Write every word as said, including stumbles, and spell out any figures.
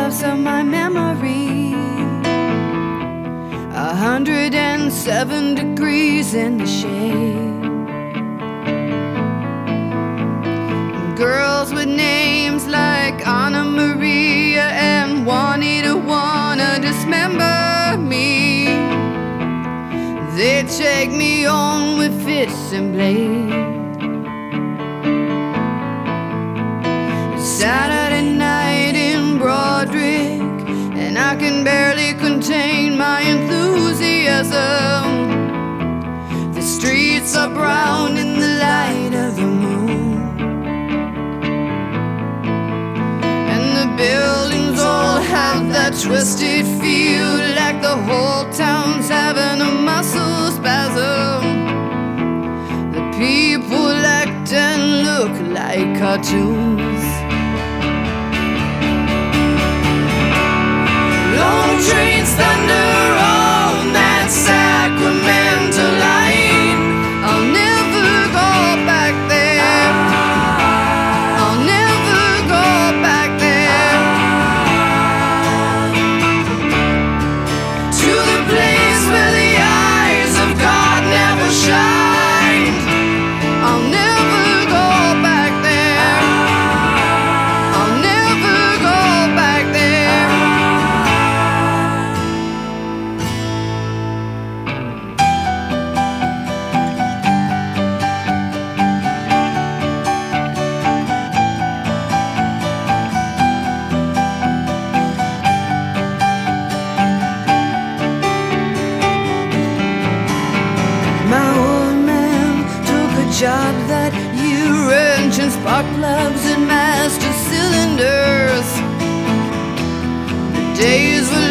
photographs of my memory. A hundred and seven degrees in the shade. Girls with names like Anna Maria and Juanita wanna dismember me. They take me on with fists and blades. Saturday night in Broadrick, and I can barely contain my enthusiasm. The streets are brown in the light of the moon, and the buildings all have that twisted feel, like the whole town's having a muscle spasm. The people act and look like cartoons. Long trains thunder on that Sacramento line. I'll never go back there. I'll never go back there. To the place where the eyes of God never shine. I'll never go back there. I'll never go back there. My old man took a job that year, wrenching spark plugs and master cylinders. The days were